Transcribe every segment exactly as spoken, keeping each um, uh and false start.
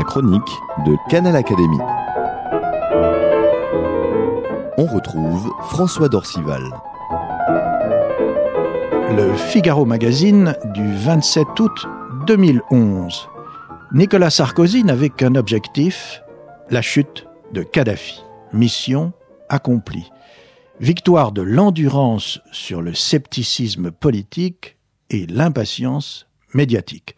chronique de Canal Académie. On retrouve François Dorcival. Le Figaro Magazine du vingt-sept août deux mille onze. Nicolas Sarkozy n'avait qu'un objectif, la chute de Kadhafi. Mission accomplie. Victoire de l'endurance sur le scepticisme politique et l'impatience médiatique.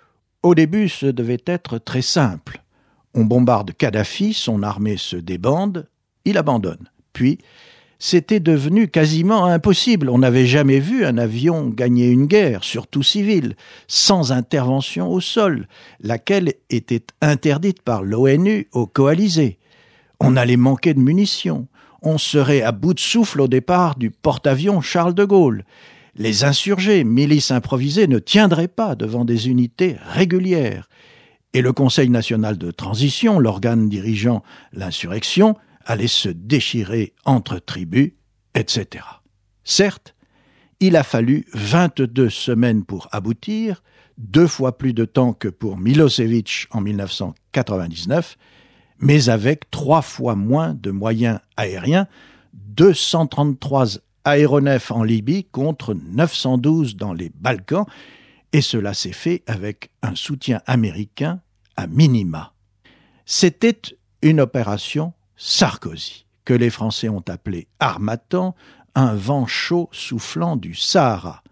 Au début, ce devait être très simple. On bombarde Kadhafi, son armée se débande, il abandonne. Puis, c'était devenu quasiment impossible. On n'avait jamais vu un avion gagner une guerre, surtout civile, sans intervention au sol, laquelle était interdite par l'ONU aux coalisés. On allait manquer de munitions. On serait à bout de souffle au départ du porte-avions Charles de Gaulle. Les insurgés, milices improvisées, ne tiendraient pas devant des unités régulières. Et le Conseil national de transition, l'organe dirigeant l'insurrection, allait se déchirer entre tribus, et cetera. Certes, il a fallu vingt-deux semaines pour aboutir, deux fois plus de temps que pour Milosevic en mille neuf cent quatre-vingt-dix-neuf, mais avec trois fois moins de moyens aériens, deux cent trente-trois aéronefs en Libye contre neuf cent douze dans les Balkans, et cela s'est fait avec un soutien américain à minima. C'était une opération Sarkozy, que les Français ont appelé Harmattan, un vent chaud soufflant du Sahara.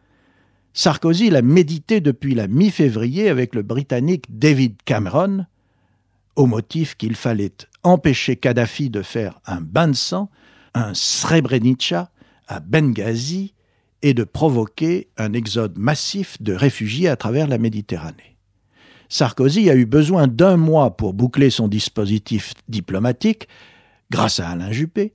Sarkozy l'a médité depuis la mi-février avec le Britannique David Cameron, au motif qu'il fallait empêcher Kadhafi de faire un bain de sang, un Srebrenica à Benghazi et de provoquer un exode massif de réfugiés à travers la Méditerranée. Sarkozy a eu besoin d'un mois pour boucler son dispositif diplomatique, grâce à Alain Juppé,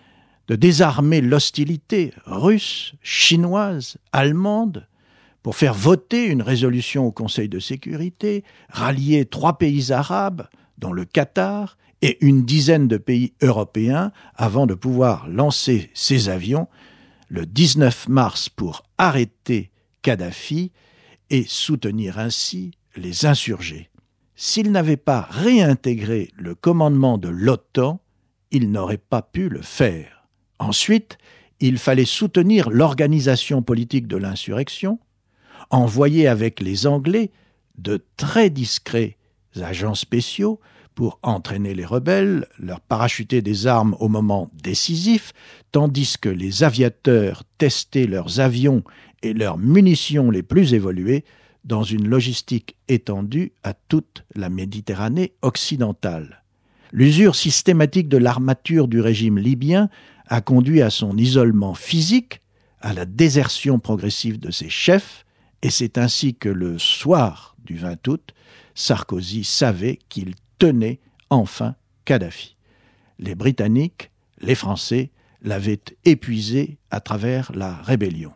de désarmer l'hostilité russe, chinoise, allemande, pour faire voter une résolution au Conseil de sécurité, rallier trois pays arabes, dont le Qatar, et une dizaine de pays européens, avant de pouvoir lancer ses avions le dix-neuf mars pour arrêter Kadhafi et soutenir ainsi les insurgés. S'il n'avait pas réintégré le commandement de l'OTAN, il n'aurait pas pu le faire. Ensuite, il fallait soutenir l'organisation politique de l'insurrection, envoyer avec les Anglais de très discrets agents spéciaux pour entraîner les rebelles, leur parachuter des armes au moment décisif, tandis que les aviateurs testaient leurs avions et leurs munitions les plus évoluées dans une logistique étendue à toute la Méditerranée occidentale. L'usure systématique de l'armature du régime libyen a conduit à son isolement physique, à la désertion progressive de ses chefs, et c'est ainsi que le soir du vingt août, Sarkozy savait qu'il tenait enfin Kadhafi. Les Britanniques, les Français, l'avaient épuisé à travers la rébellion.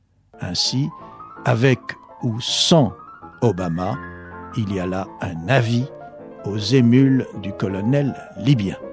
Ainsi, avec ou sans Obama, il y a là un avis aux émules du colonel libyen.